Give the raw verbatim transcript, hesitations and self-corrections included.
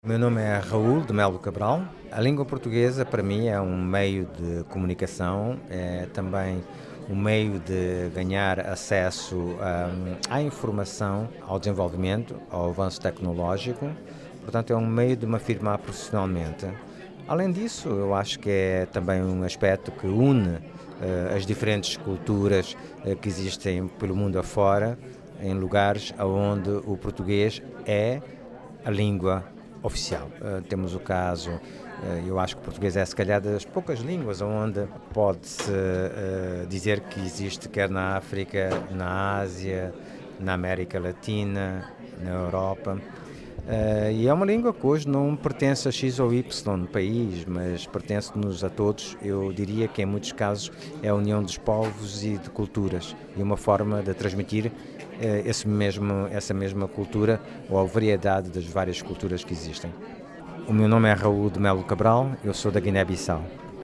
O meu nome é Raul de Melo Cabral. A língua portuguesa para mim é um meio de comunicação, é também um meio de ganhar acesso hum, à informação, ao desenvolvimento, ao avanço tecnológico. Portanto, é um meio de me afirmar profissionalmente. Além disso, eu acho que é também um aspecto que une uh, as diferentes culturas uh, que existem pelo mundo afora, em lugares onde o português é a língua oficial. Uh, temos o caso, uh, eu acho que o português é se calhar das poucas línguas onde pode-se uh, dizer que existe quer na África, na Ásia, na América Latina, na Europa. Uh, e é uma língua que hoje não pertence a X ou Y país, mas pertence-nos a todos. Eu diria que em muitos casos é a união dos povos e de culturas e uma forma de transmitir uh, esse mesmo, essa mesma cultura ou a variedade das várias culturas que existem. O meu nome é Raul de Melo Cabral, eu sou da Guiné-Bissau.